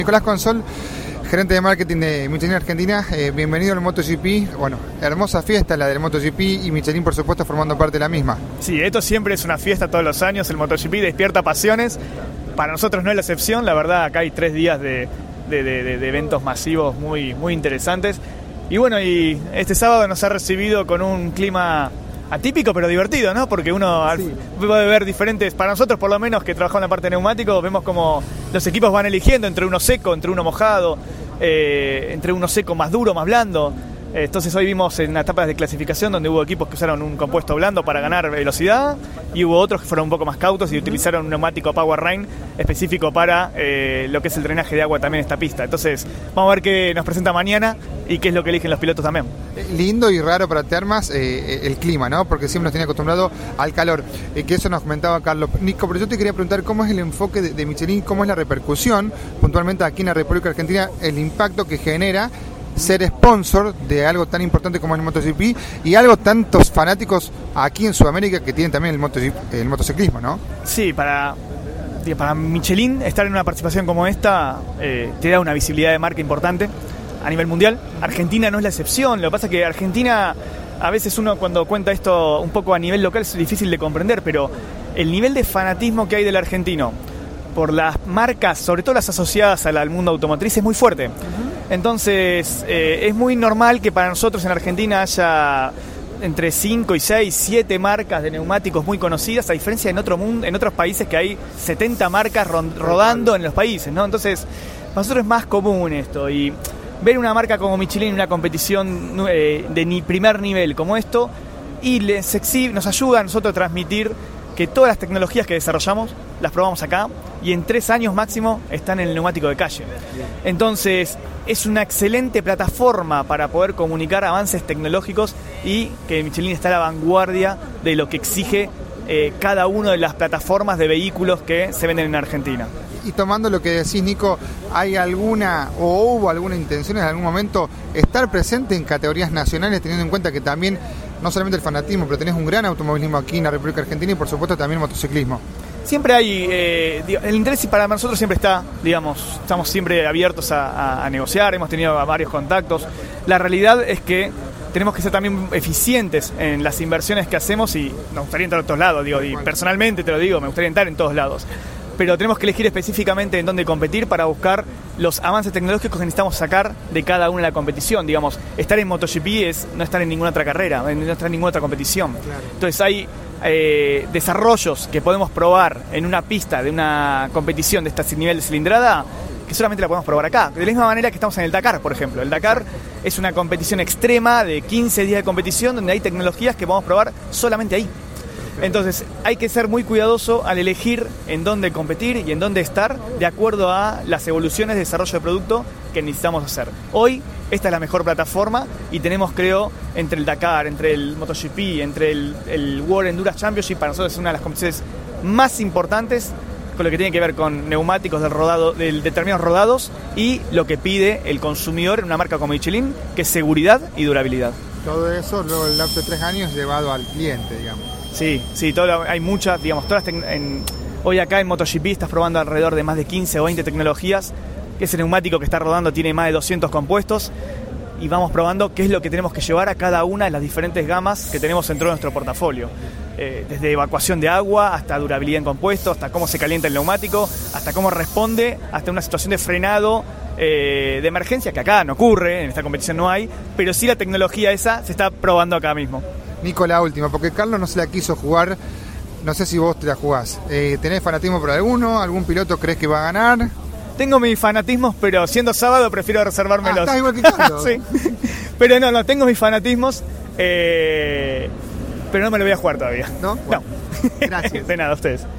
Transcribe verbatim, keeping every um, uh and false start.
Nicolás Consol, gerente de marketing de Michelin Argentina, eh, bienvenido al MotoGP. Bueno, hermosa fiesta la del MotoGP y Michelin, por supuesto, formando parte de la misma. Sí, esto siempre es una fiesta todos los años, el MotoGP despierta pasiones. Para nosotros no es la excepción, la verdad, acá hay tres días de, de, de, de eventos masivos muy, muy interesantes. Y bueno, y este sábado nos ha recibido con un clima atípico pero divertido, ¿no? Porque uno sí. puede ver diferentes, para nosotros por lo menos que trabajamos en la parte de neumáticos, vemos como los equipos van eligiendo entre uno seco, entre uno mojado, eh, entre uno seco más duro, más blando. Entonces hoy vimos en una etapa de clasificación donde hubo equipos que usaron un compuesto blando para ganar velocidad y hubo otros que fueron un poco más cautos y utilizaron un neumático Power Rain específico para eh, lo que es el drenaje de agua también en esta pista. Entonces vamos a ver qué nos presenta mañana y qué es lo que eligen los pilotos también. Lindo y raro para Termas eh, el clima, ¿no? Porque siempre nos tiene acostumbrado al calor, eh, que eso nos comentaba Carlos. Nico, pero yo te quería preguntar cómo es el enfoque de, de Michelin, cómo es la repercusión puntualmente aquí en la República Argentina, el impacto que genera ser sponsor de algo tan importante como el MotoGP y algo tantos fanáticos aquí en Sudamérica que tienen también el, MotoGP, el motociclismo, ¿no? Sí, para, para Michelin estar en una participación como esta eh, te da una visibilidad de marca importante a nivel mundial. Argentina no es la excepción, lo que pasa es que Argentina, a veces uno cuando cuenta esto un poco a nivel local es difícil de comprender, pero el nivel de fanatismo que hay del argentino por las marcas, sobre todo las asociadas al mundo automotriz, es muy fuerte. Uh-huh. Entonces, eh, es muy normal que para nosotros en Argentina haya entre cinco y seis, siete marcas de neumáticos muy conocidas, a diferencia en otro mundo, en otros países que hay setenta marcas ron- rodando en los países, ¿no? Entonces, para nosotros es más común esto. Y ver una marca como Michelin en una competición eh, de ni primer nivel como esto, y les exhibe, nos ayuda a nosotros a transmitir que todas las tecnologías que desarrollamos las probamos acá y en tres años máximo están en el neumático de calle. Entonces es una excelente plataforma para poder comunicar avances tecnológicos y que Michelin está a la vanguardia de lo que exige eh, cada una de las plataformas de vehículos que se venden en Argentina. Y tomando lo que decís, Nico, ¿hay alguna o hubo alguna intención en algún momento estar presente en categorías nacionales, teniendo en cuenta que también no solamente el fanatismo, pero tenés un gran automovilismo aquí en la República Argentina y por supuesto también el motociclismo? Siempre hay, eh, el interés para nosotros siempre está, digamos, estamos siempre abiertos a, a, a negociar, hemos tenido varios contactos. La realidad es que tenemos que ser también eficientes en las inversiones que hacemos y nos gustaría entrar a todos lados, digo, y personalmente te lo digo, me gustaría entrar en todos lados. Pero tenemos que elegir específicamente en dónde competir para buscar los avances tecnológicos que necesitamos sacar de cada una de la competición. Digamos, estar en MotoGP es no estar en ninguna otra carrera, no estar en ninguna otra competición. Claro. Entonces hay eh, desarrollos que podemos probar en una pista de una competición de este nivel de cilindrada que solamente la podemos probar acá. De la misma manera que estamos en el Dakar, por ejemplo. El Dakar es una competición extrema de quince días de competición donde hay tecnologías que podemos probar solamente ahí. Entonces hay que ser muy cuidadoso al elegir en dónde competir y en dónde estar de acuerdo a las evoluciones de desarrollo de producto que necesitamos hacer. Hoy esta es la mejor plataforma y tenemos, creo, entre el Dakar, entre el MotoGP, entre el, el World Endurance Championship, para nosotros es una de las competiciones más importantes con lo que tiene que ver con neumáticos del rodado, de determinados rodados y lo que pide el consumidor en una marca como Michelin, que es seguridad y durabilidad. Todo eso luego el lapso de tres años llevado al cliente, digamos. Sí, sí, todo, hay muchas, digamos, todas las tec- en, hoy acá en MotoGP estás probando alrededor de más de quince o veinte tecnologías, que ese neumático que está rodando tiene más de doscientos compuestos y vamos probando qué es lo que tenemos que llevar a cada una de las diferentes gamas que tenemos dentro de nuestro portafolio. Eh, desde evacuación de agua, hasta durabilidad en compuestos, hasta cómo se calienta el neumático, hasta cómo responde, hasta una situación de frenado eh, de emergencia, que acá no ocurre, en esta competición no hay, pero sí la tecnología esa se está probando acá mismo. Nico, la última, porque Carlos no se la quiso jugar, no sé si vos te la jugás. Eh, ¿Tenés fanatismo por alguno? ¿Algún piloto crees que va a ganar? Tengo mis fanatismos, pero siendo sábado prefiero reservármelos. Ah, estás igual que Carlos. Sí. Pero no, no, tengo mis fanatismos, eh, pero no me lo voy a jugar todavía. ¿No? Bueno, no. Gracias. De nada, a ustedes.